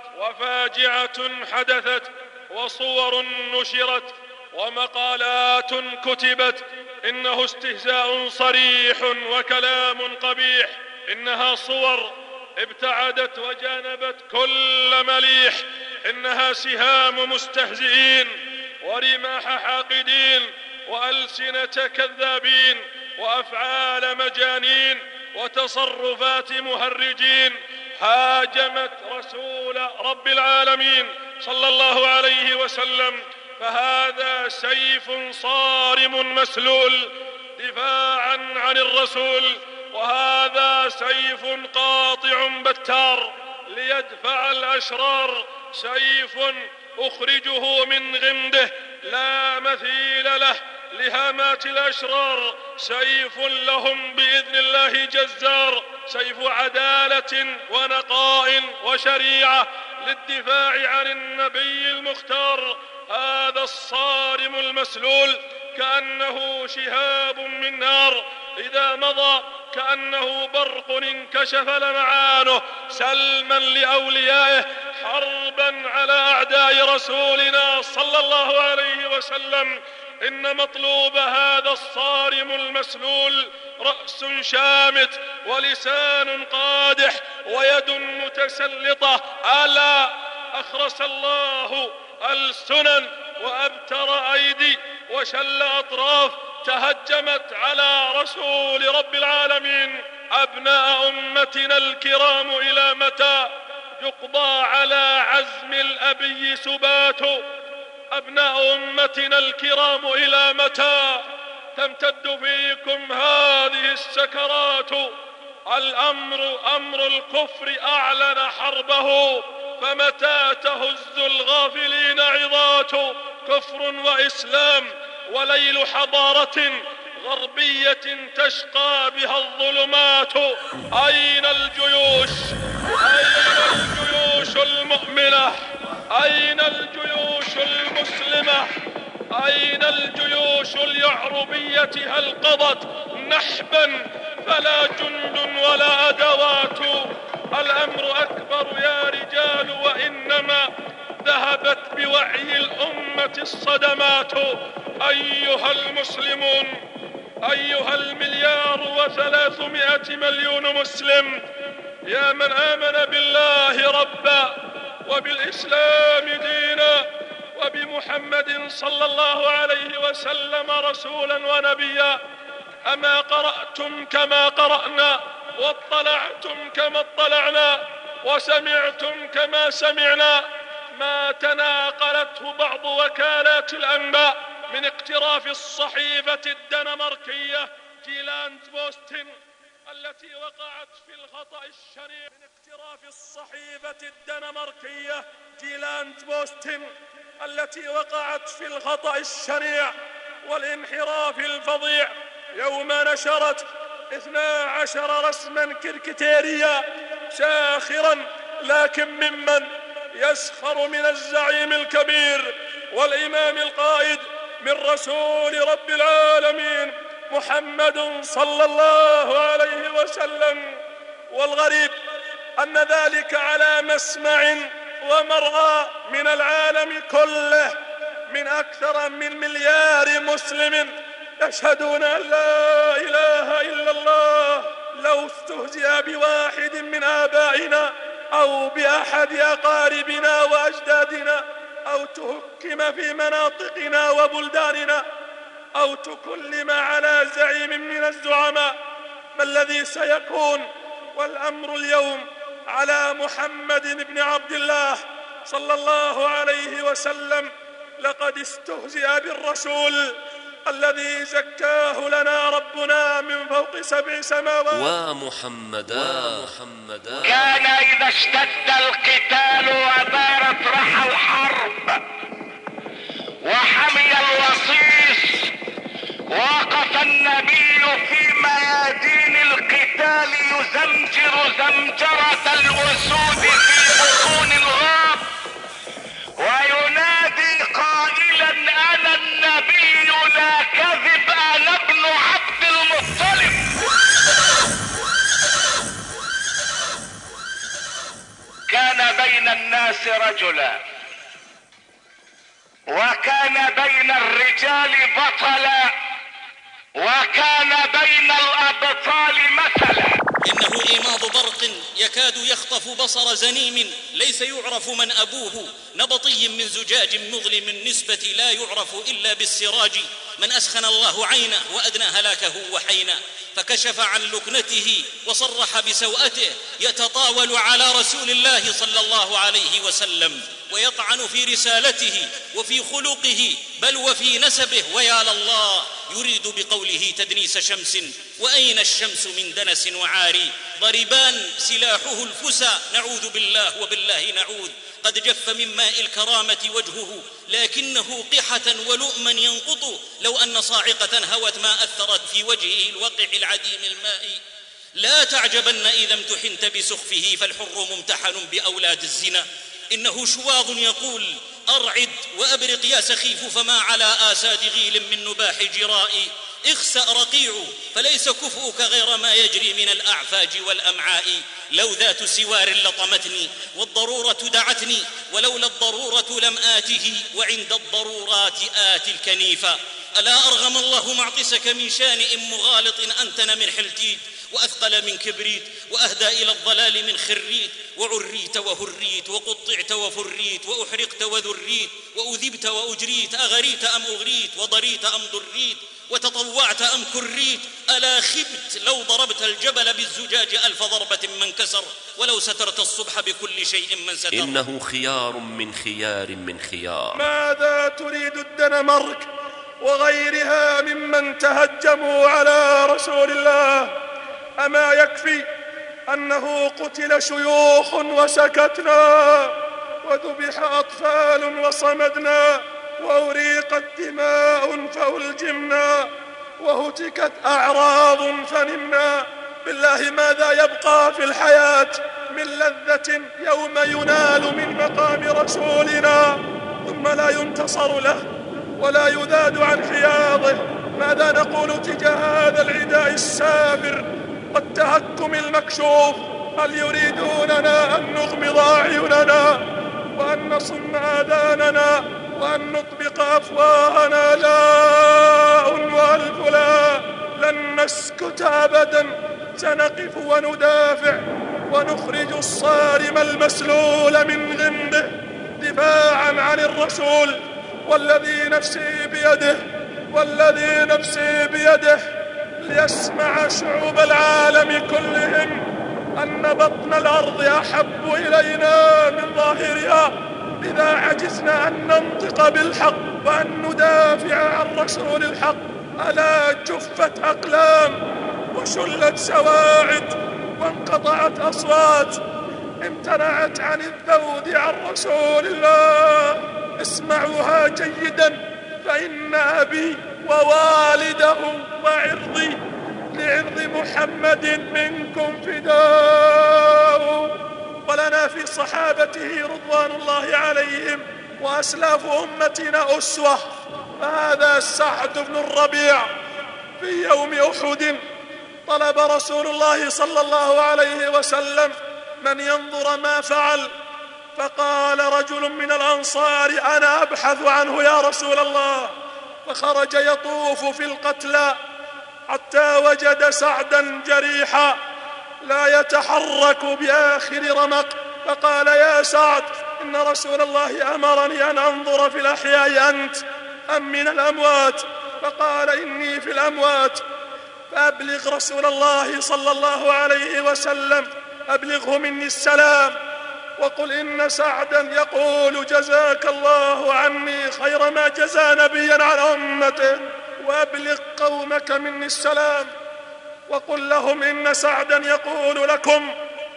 وفاجعة حدثت وصور نشرت ومقالات كتبت، إنه استهزاء صريح وكلام قبيح، إنها صور ابتعدت وجانبت كل مليح، إنها سهام مستهزئين ورماح حاقدين وألسنة كذابين وأفعال مجانين وتصرفات مهرجين هاجمت رسول رب العالمين صلى الله عليه وسلم. فهذا سيف صارم مسلول دفاعا عن الرسول، وهذا سيف قاطع بتار ليدفع الأشرار، سيف أخرجه من غمده لا مثيل له لهامات الأشرار، سيف لهم بإذن الله جزار، سيف عدالة ونقاء وشريعة للدفاع عن النبي المختار. هذا الصارم المسلول كأنه شهاب من نار إذا مضى، كأنه برق انكشف لمعانه، سلما لأوليائه حربا على أعداء رسولنا صلى الله عليه وسلم. إن مطلوب هذا الصارم المسلول رأس شامت ولسان قادح ويد متسلطة. ألا أخرس الله السنن وأبتر أيدي وشل أطراف تهجمت على رسول رب العالمين. أبناء أمتنا الكرام، إلى متى يقضى على عزم الأبي سبات؟ أبناء أمتنا الكرام، إلى متى تمتد فيكم هذه السكرات؟ الأمر أمر الكفر أعلن حربه، فمتى تهز الغافلين عظات؟ كفر وإسلام وليل حضارة غربية تشقى بها الظلمات. أين الجيوش؟ أين الجيوش المؤمنة؟ أين الجيوش المسلمة؟ أين الجيوش اليعربية؟ هل قضت نحبا فلا جند ولا أدوات؟ الأمر أكبر يا رجال، وإنما ذهبت بوعي الأمة الصدمات. أيها المسلمون، أيها 1,300,000,000 مسلم، يا من آمن بالله ربا وبالإسلام دينا، وبمحمد صلى الله عليه وسلم رسولا ونبيا. أما قرأتم كما قرأنا، واطلعتم كما اطلعنا، وسمعتم كما سمعنا ما تناقلته بعض وكالات الأنباء من اقتراف الصحيفة الدنماركية جيلاند بوستن التي وقعت في الخطأ الشنيع، من اقتراف الصحيفة الدنماركية جيلاند بوستن التي وقعت في الخطأ الشنيع والانحراف الفظيع يوم نشرت 12 رسما كركتيريا ساخرا، لكن ممن يسخر من الزعيم الكبير والإمام القائد من رسول رب العالمين محمد صلى الله عليه وسلم. والغريب أن ذلك على مسمع ومرأى من العالم كله، من أكثر من مليار مسلم يشهدون أن لا إله إلا الله. لو استهزئ بواحد من آبائنا أو بأحد أقاربنا وأجدادنا، أو تهكم في مناطقنا وبلداننا، أو تكلم على زعيم من الزعماء، ما الذي سيكون؟ والأمر اليوم على محمد بن عبد الله صلى الله عليه وسلم. لقد استهزئ بالرسول الذي زكاه لنا ربنا من فوق 7 سماوات. ومحمدا كان إذا اشتد القتال ودارت رحى الحرب وحمي الوصيص، وقف النبي في ميادين القتال يزمجر زمجرة الأسود في بطون الغاب، وينادي قائلا: أنا النبي لا كذب، أنا ابن عبد المطلب. كان بين الناس رجلا، وكان بين الرجال بطلا، وكان بين الأبطال مثلا. إنه إيماض برق يكاد يخطف بصر زنيم، ليس يعرف من أبوه، نبطي من زجاج مظلم النسبة لا يعرف إلا بالسراج، من أسخن الله عينه وأدنى هلاكه وحينا، فكشف عن لكنته وصرح بسوءته، يتطاول على رسول الله صلى الله عليه وسلم ويطعن في رسالته وفي خلقه بل وفي نسبه، ويا لله يريد بقوله تدنيس شمس، وأين الشمس من دنس وعاري، ضربان سلاحه الفسى، نعوذ بالله وبالله نعوذ، قد جف من ماء الكرامة وجهه، لكنه قحة ولؤما ينقط، لو أن صاعقة هوت ما أثرت في وجهه الوقع العديم الماء. لا تعجبن إذا امتحنت بسخفه، فالحر ممتحن بأولاد الزنا، إنه شواظ يقول: أرعد وأبرق يا سخيف، فما على آساد غيل من نباح جرائي، اخسأ رقيع فليس كفؤك غير ما يجري من الأعفاج والأمعاء، لو ذات سوار لطمتني والضرورة دعتني، ولولا الضرورة لم آته، وعند الضرورات آتي الكنيفة. ألا أرغم الله معطسك من شانئ مغالط، أنتن من حلتيت وأثقل من كبريت، وأهدى إلى الضلال من خريت، وعريت وهريت، وقطعت وفريت، وأحرقت وذريت، وأذبت وأجريت، أغريت أم أغريت، وضريت أم ضريت، وتطوعت أم كريت، ألا خبت لو ضربت الجبل بالزجاج 1000 ضربة ما انكسر، ولو سترت الصبح بكل شيء من ستر. إنه خيار من خيار من خيار. ماذا تريد الدنمارك وغيرها ممن تهجموا على رسول الله؟ أما يكفي أنه قتل شيوخ وسكتنا، وذبح أطفال وصمدنا، وأريقت دماء فألجمنا، وهتكت أعراض فنمنا. بالله ماذا يبقى في الحياة من لذة يوم ينال من مقام رسولنا ثم لا ينتصر له ولا يذاد عن حياضه؟ ماذا نقول تجاه هذا العداء السافر والتهكم المكشوف؟ هل يريدوننا أن نغمض أعيننا وأن نصم آذاننا وأن نطبق أفواهنا؟ لا وألف لا، لن نسكت أبدا، سنقف وندافع ونخرج الصارم المسلول من غمده دفاعا عن الرسول، والذي نفسي بيده ليسمع شعوب العالم كلهم أن بطن الأرض أحب إلينا من ظاهرها، إذا عجزنا أن ننطق بالحق وأن ندافع عن رسول الحق. ألا جفت أقلام وشلت سواعد وانقطعت أصوات امتنعت عن الذود عن رسول الله. اسمعوها جيدا، فإن أبي ووالده وعرضي لعرض محمد منكم فداء. ولنا في صحابته رضوان الله عليهم وأسلاف أمتنا أسوة. فهذا سعد بن الربيع في يوم أحد طلب رسول الله صلى الله عليه وسلم من ينظر ما فعل، فقال رجل من الأنصار: أنا أبحث عنه يا رسول الله. فخرج يطوف في القتلى حتى وجد سعدا جريحا لا يتحرك بآخر رمق، فقال: يا سعد، إن رسول الله أمرني أن أنظر في الأحياء أنت أم من الأموات؟ فقال: إني في الأموات. فأبلغ رسول الله صلى الله عليه وسلم، أبلغه مني السلام، وقل إن سعدا يقول: جزاك الله عني خير ما جزى نبيا عن أمته. وأبلغ قومك مني السلام، وقل لهم إن سعدا يقول لكم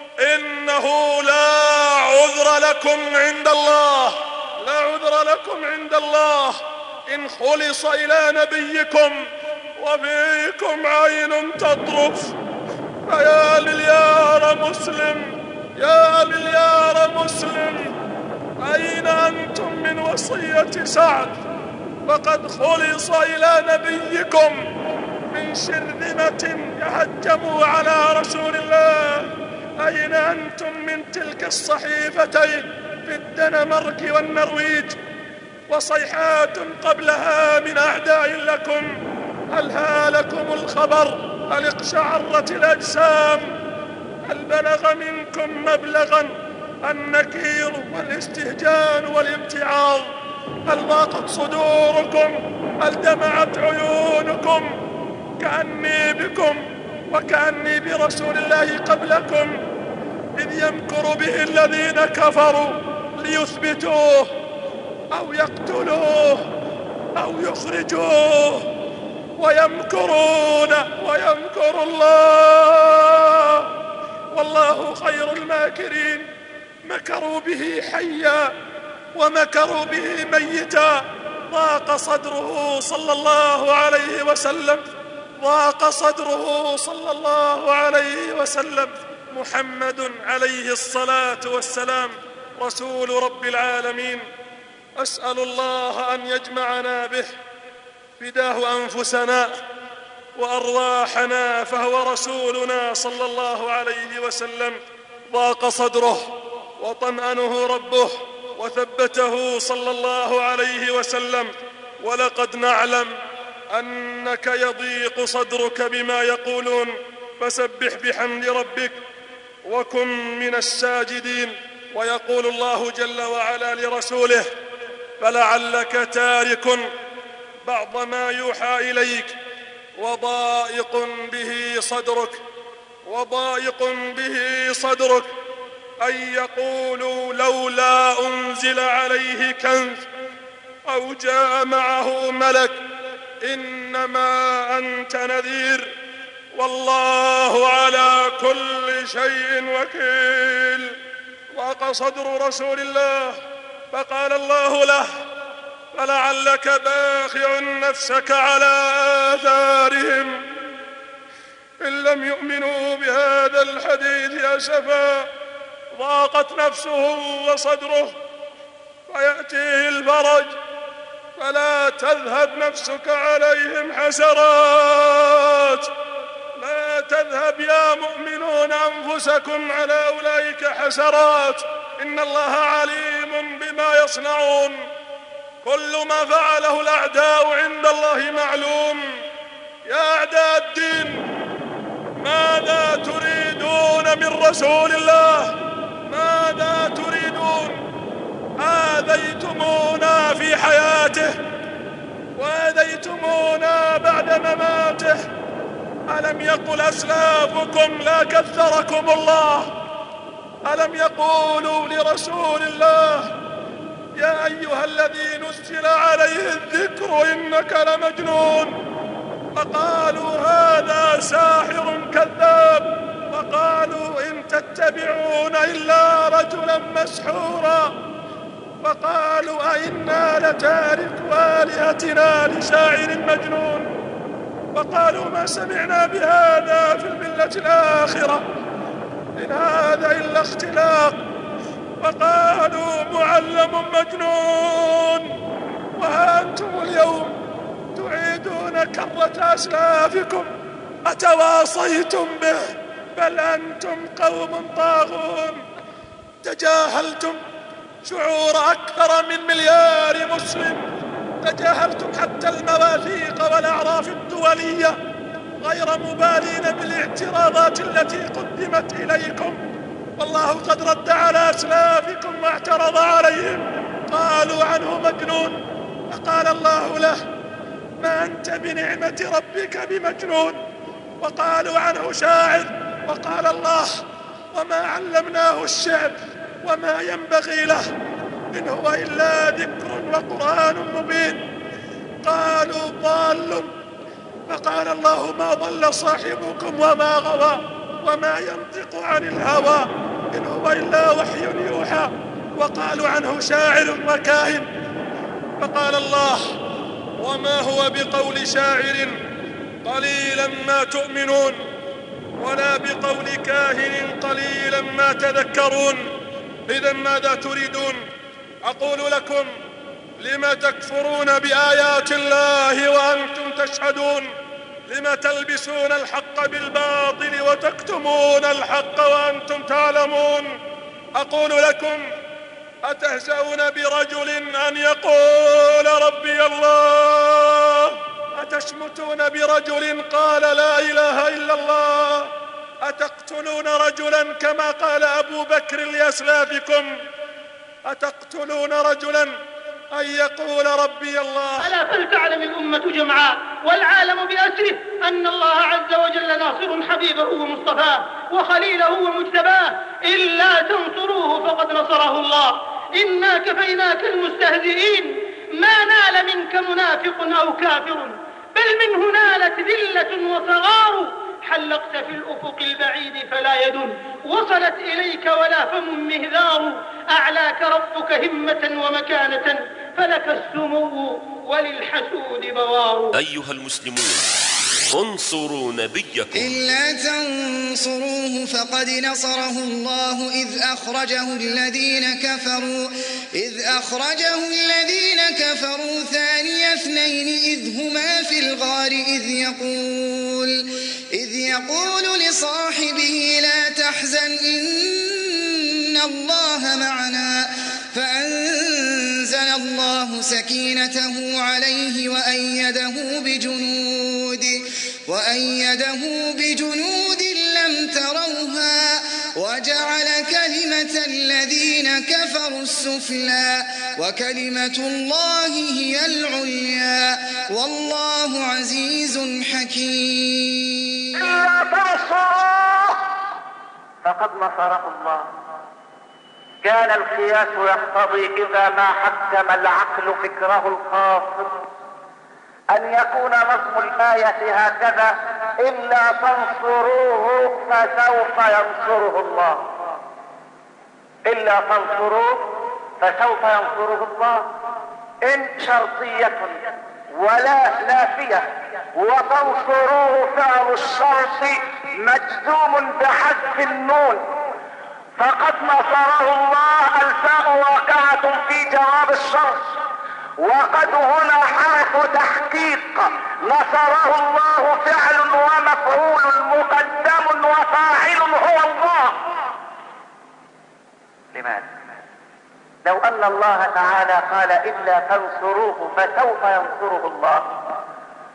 إنه لا عذر لكم عند الله، لا عذر لكم عند الله إن خلص إلى نبيكم وفيكم عين تطرف. فيا مليار مسلم، يا مليار مسلم، أين أنتم من وصية سعد؟ فقد خلص إلى نبيكم من شرذمة يهجموا على رسول الله. أين أنتم من تلك الصحيفتين في الدنمارك والنرويج وصيحات قبلها من أعداء لكم؟ هل هالكم الخبر؟ هل اقشعرت الأجسام؟ هل بلغ منكم مبلغا النكير والاستهجان والامتعاض؟ هل ضاقت صدوركم؟ هل دمعت عيونكم؟ كأني بكم وكأني برسول الله قبلكم، إذ يمكر به الذين كفروا ليثبتوه أو يقتلوه أو يخرجوه، ويمكرون ويمكر الله والله خير الماكرين. مكروا به حيا ومكروا به ميتا. ضاق صدره صلى الله عليه وسلم، ضاق صدره صلى الله عليه وسلم. محمد عليه الصلاة والسلام رسول رب العالمين، أسأل الله أن يجمعنا به، فداه أنفسنا وأرواحنا، فهو رسولنا صلى الله عليه وسلم. ضاق صدره وطمأنه ربه وثبته صلى الله عليه وسلم. ولقد نعلم أنك يضيق صدرك بما يقولون، فسبح بحمد ربك وكن من الساجدين. ويقول الله جل وعلا لرسوله: فلعلك تارك بعض ما يوحى إليك وضائق به صدرك أن يقولوا لولا أنزل عليه كنز أو جاء معه ملك، إنما أنت نذير والله على كل شيء وكيل. ضاق صدر رسول الله، فقال الله له: فلعلك باخع نفسك على آثارهم إن لم يؤمنوا بهذا الحديث أسفا. ضاقت نفسه وصدره، فيأتيه الفرج، فلا تذهب نفسك عليهم حسرات. لا تذهب يا مؤمنون أنفسكم على أولئك حسرات، إن الله عليم بما يصنعون. كل ما فعله الأعداء عند الله معلوم. يا أعداء الدين، ماذا تريدون من رسول الله ماذا تريدون؟ آذيتمونا في حياته وآذيتمونا بعد مماته. ألم يقل أسلافكم لا كثركم الله؟ ألم يقولوا لرسول الله يا أيها الذي نزل عليه الذكر إنك لمجنون؟ فقالوا هذا ساحر كذاب، وقالوا إن تتبعون إلا رجلا مسحورا، وقالوا أئنا لتاركو آلهتنا لشاعر مجنون، وقالوا ما سمعنا بهذا في الملة الآخرة إن هذا إلا اختلاق، وقالوا معلم مجنون. وها أنتم اليوم تعيدون كرة أسلافكم، أتواصيتم به؟ بل أنتم قوم طاغون. تجاهلتم شعور أكثر من 1,000,000 مسلم، تجاهلتم حتى المواثيق والأعراف الدولية، غير مبالين بالاعتراضات التي قدمت إليكم. والله قد رد على أسلافكم واعترض عليهم، قالوا عنه مجنون، فقال الله له ما أنت بنعمة ربك بمجنون. وقالوا عنه شاعر، وقال الله وما علمناه الشعر وما ينبغي له إن هو إلا ذكر وقرآن مبين. قالوا ضال، فقال الله ما ضل صاحبكم وما غوى وما ينطق عن الهوى إن هو إلا وحي يوحى. وقالوا عنه شاعر وكاهن، فقال الله وما هو بقول شاعر قليلا ما تؤمنون ولا بقول كاهن قليلا ما تذكرون. إذن ماذا تريدون؟ أقول لكم لم تكفرون بآيات الله وأنتم تشهدون؟ لم تلبسون الحق بالباطل وتكتمون الحق وأنتم تعلمون؟ أقول لكم أتهزؤون برجل أن يقول ربي الله؟ أتشمتون برجل قال لا إله إلا الله؟ أتقتلون رجلا كما قال أبو بكر لأسلافكم؟ أتقتلون رجلا أن يقول ربي الله؟ ألا فلتعلم الأمة جمعاء والعالم بأسره أن الله عز وجل ناصر حبيبه ومصطفاه وخليله ومجتباه، إلا تنصروه فقد نصره الله. إنا كفيناك المستهزئين، ما نال منك منافق أو كافر، بل منه نالت ذلة وصغار، حلقت في الأفق البعيد فلا يد وصلت إليك ولا فم مهذار، أعلاك ربك همة ومكانة فلك السمو وللحسود بوار. أيها المسلمون انصروا نبيكم. إلا تنصروه فقد نصره الله إذ أخرجه الذين كفروا ثاني اثنين إذ هما في الغار إذ يقول لصاحبه لا تحزن إن الله معنا، فأنزل الله سكينته عليه وأيده بجنود لم تروها وجعل كلمة الذين كفروا السفلى وكلمة الله هي العليا والله عزيز حكيم. إلا تنصروه فقد نصره الله. كان القياس يقتضي إذا ما حكم العقل فكره الخاص أن يكون نظم الآية هكذا: إلا تنصروه فسوف ينصره الله. إلا تنصروه فسوف ينصره الله. إن شرطية ولا نافية، وتنصروه فعل الشرط مجزوم بحذف النون، فقد نصره الله الفاء واقعة في جواب الشرط، وقد هنا حرف تحقيق. نصره الله فعل ومفعول مقدم وفاعل هو الله. لماذا؟ لو أن الله تعالى قال إلا تنصروه فسوف ينصره الله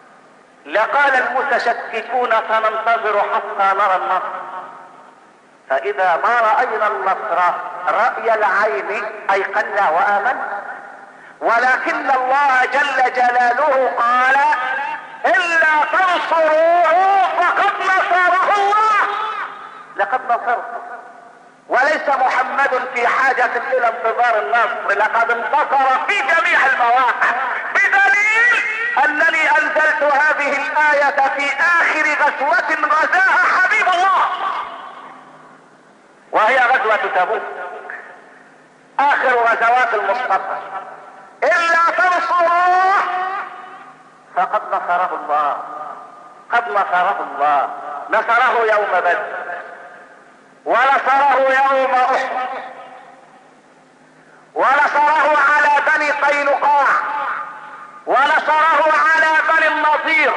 لقال المتشككون سننتظر حتى نرى النصر، فإذا ما رأينا النصر رأي العين أيقنا وآمنا، ولكن الله جل جلاله قال إلا تنصروه فقد نصره الله. لقد نصره، وليس محمد في حاجة إلى انتظار النصر، لقد انتصر في جميع المواقع، بدليل أنني أنزلت هذه الآية في آخر غزوة غزاها حبيب الله، وهي غزوة تبوك، آخر غزوات المصطفى. إلا تنصروه فقد نصره الله، قد نصره الله. نصره يوم بدر، ونصره يوم أحد، ونصره على بني قينقاع، ونصره على بني النضير،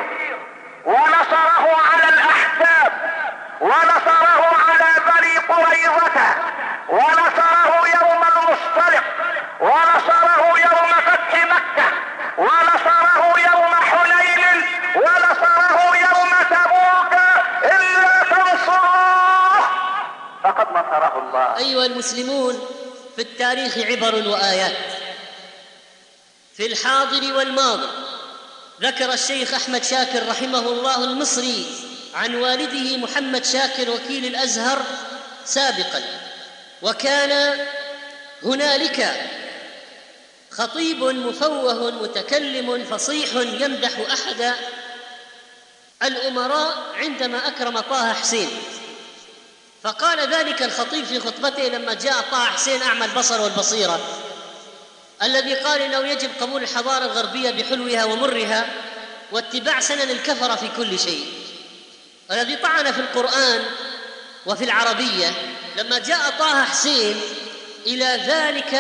ونصره على الأحزاب، ونصره على بني قريظة، ونصره يوم المصطلق، ونصره يوم فتح مكة، ونصره يوم حنين، ونصره يوم تبوك. إلا تنصروه فقد نصره الله. أيها المسلمون، في التاريخ عبر وآيات، في الحاضر والماضي. ذكر الشيخ أحمد شاكر رحمه الله المصري عن والده محمد شاكر وكيل الأزهر سابقا، وكان هنالك خطيب مفوه متكلم فصيح يمدح أحد الأمراء عندما أكرم طه حسين، فقال ذلك الخطيب في خطبته لما جاء طه حسين أعمى البصر والبصيرة الذي قال إنه يجب قبول الحضارة الغربية بحلوها ومرها واتباع سنن الكفرة في كل شيء، الذي طعن في القرآن وفي العربية. لما جاء طه حسين إلى ذلك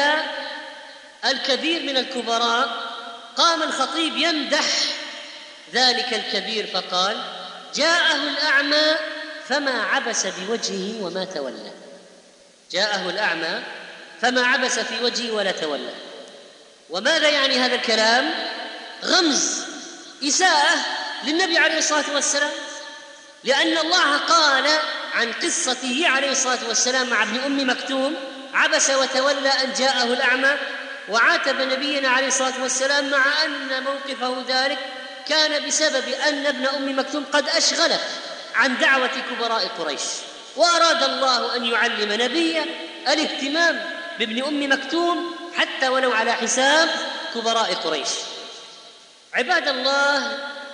الكبير من الكبراء، قام الخطيب يمدح ذلك الكبير فقال: جاءه الأعمى فما عبس بوجهه وما تولى. جاءه الأعمى فما عبس في وجهه ولا تولى. وماذا يعني هذا الكلام؟ غمز، إساءة للنبي عليه الصلاة والسلام، لأن الله قال عن قصته عليه الصلاة والسلام مع ابن أم مكتوم: عبس وتولى أن جاءه الأعمى، وعاتب نبينا عليه الصلاة والسلام مع أن موقفه ذلك كان بسبب أن ابن أم مكتوم قد أشغله عن دعوة كبراء قريش، وأراد الله أن يعلم نبيه الاهتمام بابن أم مكتوم حتى ولو على حساب كبراء قريش. عباد الله،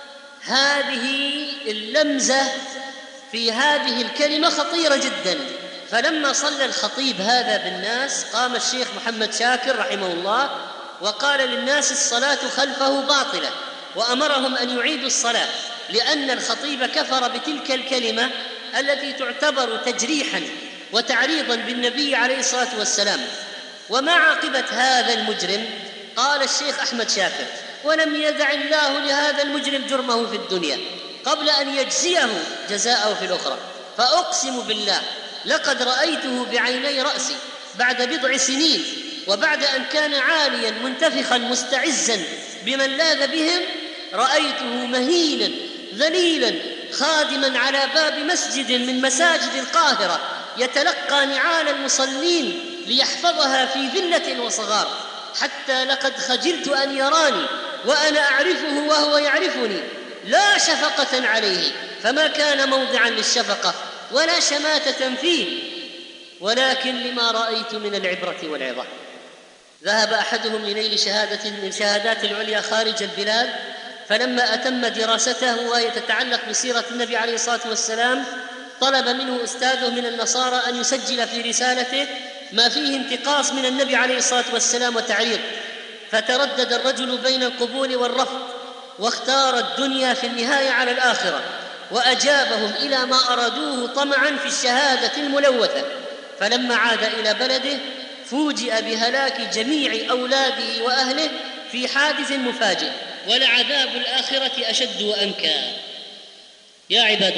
هذه اللمزة في هذه الكلمة خطيرة جدا. فلما صلى الخطيب هذا بالناس، قام الشيخ محمد شاكر رحمه الله وقال للناس: الصلاة خلفه باطلة، وأمرهم أن يعيدوا الصلاة، لأن الخطيب كفر بتلك الكلمة التي تعتبر تجريحا وتعريضا بالنبي عليه الصلاة والسلام. وما عاقبة هذا المجرم؟ قال الشيخ أحمد شاكر: ولم يدع الله لهذا المجرم جرمه في الدنيا قبل أن يجزيه جزاءه في الأخرى. فأقسم بالله لقد رأيته بعيني رأسي بعد بضع سنين، وبعد أن كان عاليا منتفخا مستعزا بمن لاذ بهم، رأيته مهينا ذليلا خادما على باب مسجد من مساجد القاهرة يتلقى نعال المصلين ليحفظها في ذلة وصغار، حتى لقد خجلت أن يراني وأنا أعرفه وهو يعرفني، لا شفقة عليه، فما كان موضعا للشفقة ولا شماتة فيه، ولكن لما رأيت من العبرة والعظة. ذهب أحدهم لنيل شهادة من شهادات العليا خارج البلاد، فلما أتم دراسته وهي تتعلق بسيرة النبي عليه الصلاة والسلام، طلب منه أستاذه من النصارى أن يسجل في رسالته ما فيه انتقاص من النبي عليه الصلاة والسلام وتعريض، فتردد الرجل بين القبول والرفض، واختار الدنيا في النهاية على الآخرة، وأجابهم إلى ما أرادوه طمعا في الشهادة الملوثة. فلما عاد إلى بلده فوجئ بهلاك جميع أولاده وأهله في حادث مفاجئ، ولعذاب الآخرة أشد وأنكى. يا عباد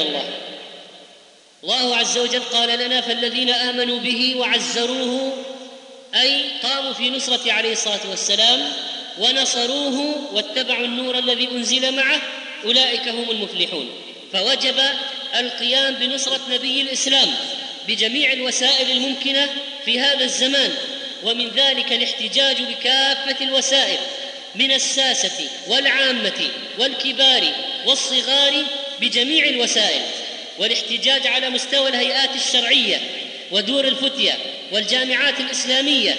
الله عز وجل قال لنا: فالذين آمنوا به وعزروه، أي قاموا في نصرة عليه الصلاة والسلام ونصروه واتبعوا النور الذي أنزل معه، أولئك هم المفلحون. فوجب القيام بنصرة نبي الإسلام بجميع الوسائل الممكنة في هذا الزمان، ومن ذلك الاحتجاج بكافة الوسائل من الساسة والعامة والكبار والصغار بجميع الوسائل، والاحتجاج على مستوى الهيئات الشرعية ودور الفتية والجامعات الإسلامية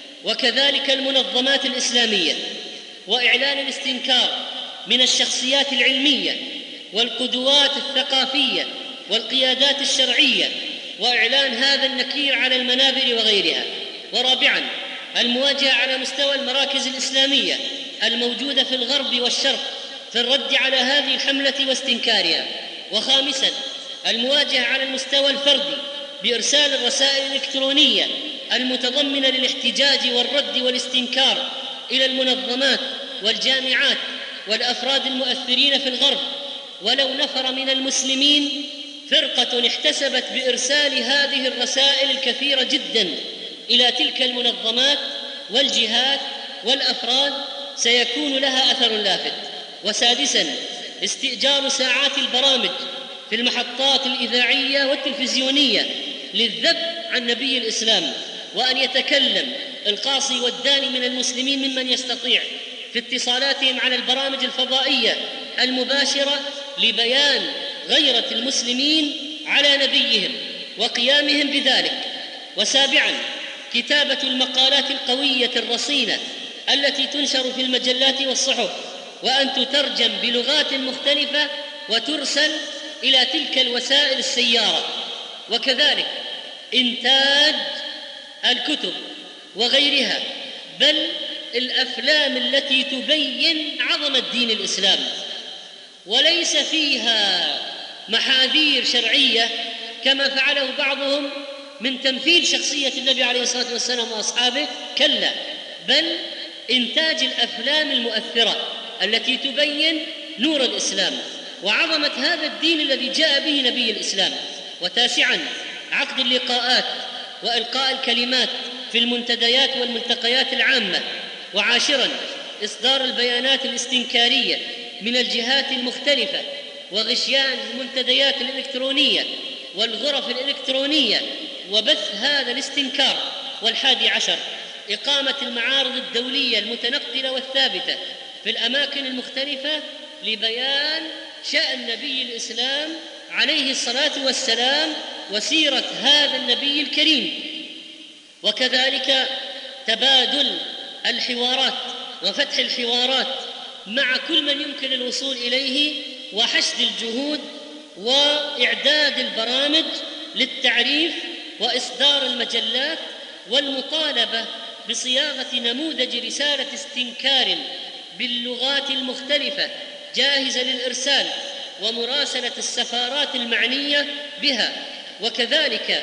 وكذلك المنظمات الإسلامية، وإعلان الاستنكار من الشخصيات العلمية والقدوات الثقافية والقيادات الشرعية، وإعلان هذا النكير على المنابر وغيرها. ورابعاً المواجهة على مستوى المراكز الإسلامية الموجودة في الغرب والشرق في الرد على هذه الحملة واستنكارها. وخامساً المواجهة على المستوى الفردي بإرسال الرسائل الإلكترونية المتضمنة للاحتجاج والرد والاستنكار إلى المنظمات والجامعات والأفراد المؤثرين في الغرب. ولو نفر من المسلمين فرقة احتسبت بإرسال هذه الرسائل الكثيرة جداً إلى تلك المنظمات والجهات والأفراد سيكون لها أثر لافت. وسادساً استئجار ساعات البرامج في المحطات الإذاعية والتلفزيونية للذب عن نبي الإسلام، وأن يتكلم القاصي والداني من المسلمين ممن يستطيع في اتصالاتهم على البرامج الفضائية المباشرة لبيان غيرة المسلمين على نبيهم وقيامهم بذلك. وسابعاً كتابة المقالات القوية الرصينة التي تنشر في المجلات والصحف، وأن تترجم بلغات مختلفة وترسل إلى تلك الوسائل السيارة، وكذلك إنتاج الكتب وغيرها، بل الأفلام التي تبين عظمة دين الإسلام وليس فيها محاذير شرعية كما فعله بعضهم من تمثيل شخصية النبي عليه الصلاة والسلام وأصحابه، كلا، بل إنتاج الأفلام المؤثرة التي تبين نور الإسلام وعظمة هذا الدين الذي جاء به نبي الإسلام. وتاسعاً عقد اللقاءات وإلقاء الكلمات في المنتديات والملتقيات العامة. وعاشراً إصدار البيانات الاستنكارية من الجهات المختلفة وغشيان المنتديات الإلكترونية والغرف الإلكترونية وبث هذا الاستنكار. والحادي عشر إقامة المعارض الدولية المتنقلة والثابتة في الأماكن المختلفة لبيان شأن نبي الإسلام عليه الصلاة والسلام وسيرة هذا النبي الكريم. وكذلك تبادل الحوارات وفتح الحوارات مع كل من يمكن الوصول إليه، وحشد الجهود وإعداد البرامج للتعريف وإصدار المجلات، والمطالبة بصياغة نموذج رسالة استنكار باللغات المختلفة جاهزة للإرسال ومراسلة السفارات المعنية بها. وكذلك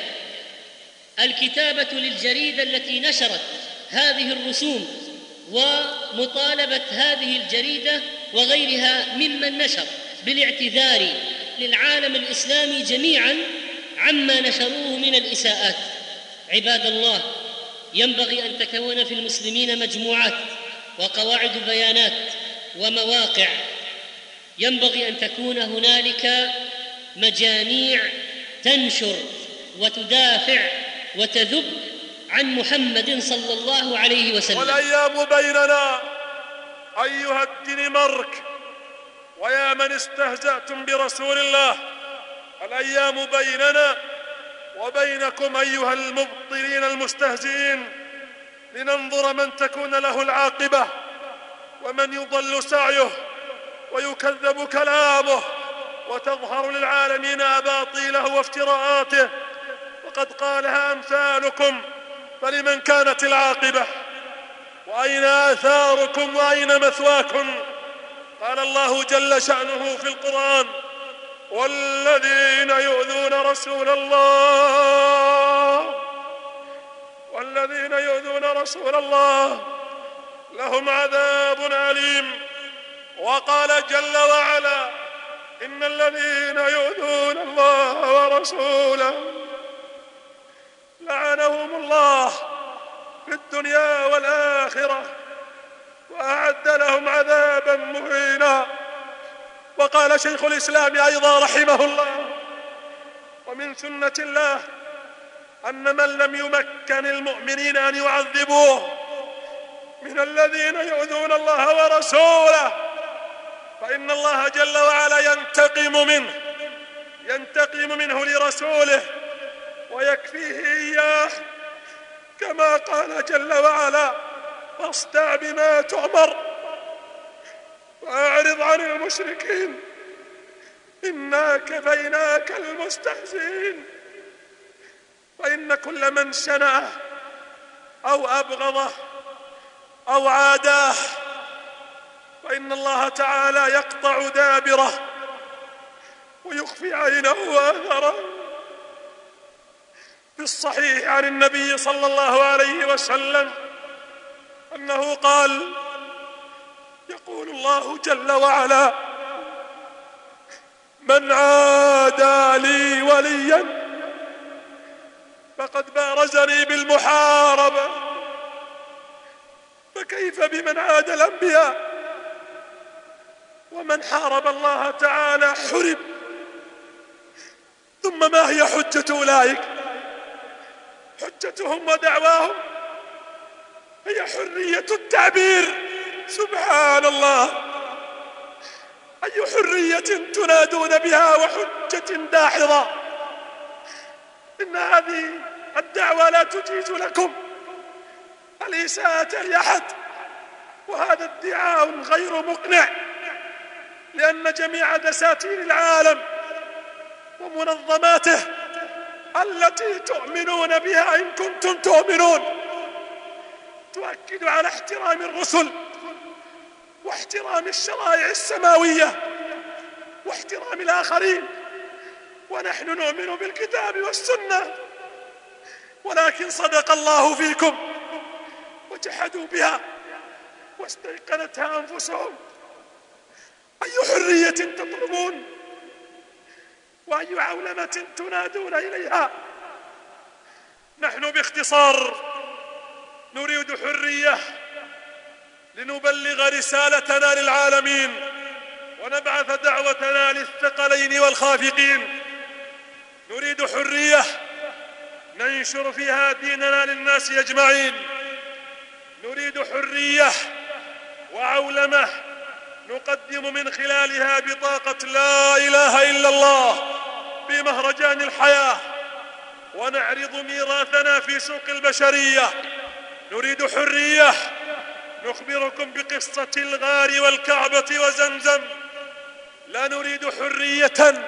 الكتابة للجريدة التي نشرت هذه الرسوم ومطالبة هذه الجريدة وغيرها ممن نشر بالاعتذار للعالم الإسلامي جميعاً عما نشروه من الإساءات. عباد الله، ينبغي أن تكون في المسلمين مجموعات وقواعد بيانات ومواقع، ينبغي أن تكون هنالك مجاميع تنشر وتدافع وتذب عن محمد صلى الله عليه وسلم. والأيام بيننا أيها الدنمارك ويا من استهزأتم برسول الله، الأيام بيننا وبينكم أيها المبطلين المستهزئين، لننظر من تكون له العاقبة ومن يضل سعيه ويكذب كلامه وتظهر للعالمين أباطيله وافتراءاته، وقد قالها أمثالكم، فلمن كانت العاقبة؟ وأين آثاركم وأين مثواكم؟ قال الله جل شأنه في القرآن: والذين يؤذون رسول الله لهم عذاب أليم. وقال جل وعلا: إن الذين يؤذون الله ورسوله لعنهم الله في الدنيا والآخرة وأعد لهم عذابا مهينا. وقال شيخ الإسلام أيضا رحمه الله: ومن سنة الله أن من لم يمكن المؤمنين أن يعذبوه من الذين يؤذون الله ورسوله فإن الله جل وعلا ينتقم منه لرسوله ويكفيه إياه، كما قال جل وعلا: فاصدع بما تؤمر وأعرض عن المشركين إنا كفيناك المستهزئين. فإن كل من شنأه أو أبغضه أو عاداه فإن الله تعالى يقطع دابره ويخفي عينه وأثره. في الصحيح عن النبي صلى الله عليه وسلم أنه قال: يقول الله جل وعلا: من عادى لي وليا فقد بارزني بالمحاربة. فكيف بمن عادى الأنبياء؟ ومن حارب الله تعالى حرب. ثم ما هي حجة أولئك؟ حجتهم ودعواهم هي حرية التعبير. سبحان الله، أي حرية تنادون بها وحجة داحضة؟ إن هذه الدعوة لا تجيز لكم الإساءة لأحد، وهذا ادعاء غير مقنع، لأن جميع دساتير العالم ومنظماته التي تؤمنون بها إن كنتم تؤمنون تؤكد على احترام الرسل واحترام الشرائع السماوية واحترام الآخرين، ونحن نؤمن بالكتاب والسنة، ولكن صدق الله فيكم وجحدوا بها واستيقنتها أنفسهم. أي حرية تطلبون وأي عولمة تنادون إليها؟ نحن باختصار نريد حرية لنبلغ رسالتنا للعالمين ونبعث دعوتنا للثقلين والخافقين. نريد حرية ننشر فيها ديننا للناس أجمعين. نريد حرية وعولمة نقدم من خلالها بطاقة لا إله إلا الله بمهرجان الحياة ونعرض ميراثنا في سوق البشرية. نريد حرية نخبركم بقصة الغار والكعبة وزمزم. لا نريد حرية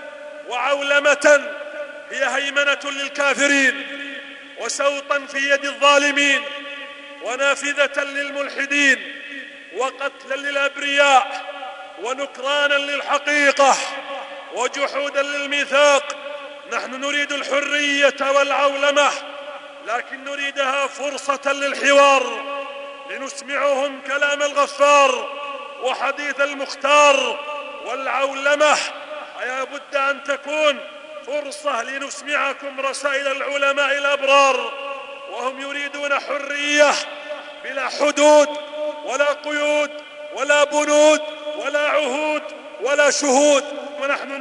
وعولمة هي هيمنة للكافرين وسوطا في يد الظالمين ونافذة للملحدين وقتلا للأبرياء ونكرانا للحقيقة وجحودا للميثاق. نحن نريد الحرية والعولمة، لكن نريدها فرصة للحوار لنسمعهم كلام الغفار وحديث المختار. والعولمة أيا بد أن تكون فرصة لنسمعكم رسائل العلماء الأبرار، وهم يريدون حرية بلا حدود ولا قيود ولا بنود ولا عهود ولا شهود، ونحن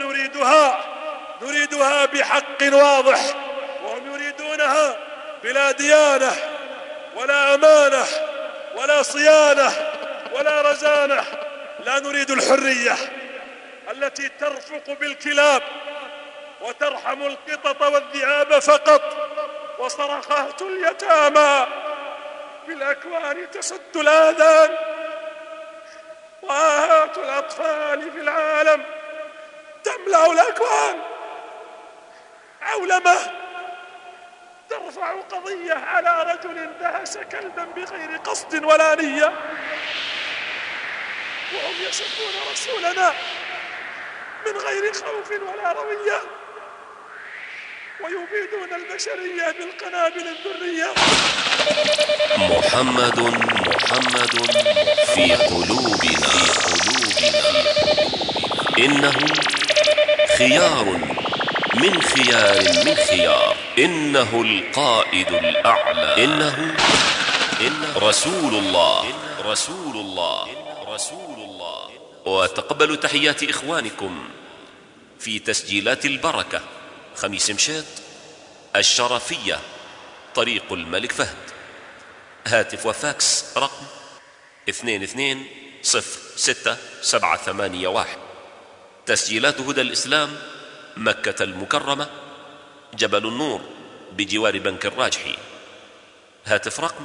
نريدها بحق واضح، وهم يريدونها بلا ديانة ولا أمانة ولا صيانة ولا رزانة. لا نريد الحرية التي ترفق بالكلاب وترحم القطط والذئاب فقط، وصرخات اليتامى في الأكوان تسد الآذان، وآهات الأطفال في العالم تملأ الأكوان. عولمة ترفع قضية على رجل دهس كلبا بغير قصد ولا نية، وهم يسبون رسولنا من غير خوف ولا روية، ويبيدون البشرية بالقنابل الذرية. محمد في قلوبنا. إنه خيار من خيار. إنه القائد الأعلى. إنه رسول الله. وتقبلوا تحيات إخوانكم في تسجيلات البركة خميس مشيط الشرفية طريق الملك فهد. هاتف وفاكس رقم 220671. تسجيلات هدى الإسلام مكة المكرمة، جبل النور بجوار بنك الراجحي. هاتف رقم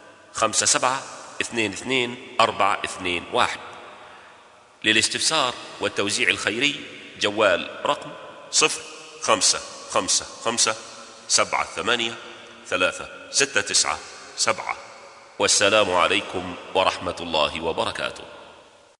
57222421. للاستفسار والتوزيع الخيري جوال رقم 0555783697. والسلام عليكم ورحمة الله وبركاته.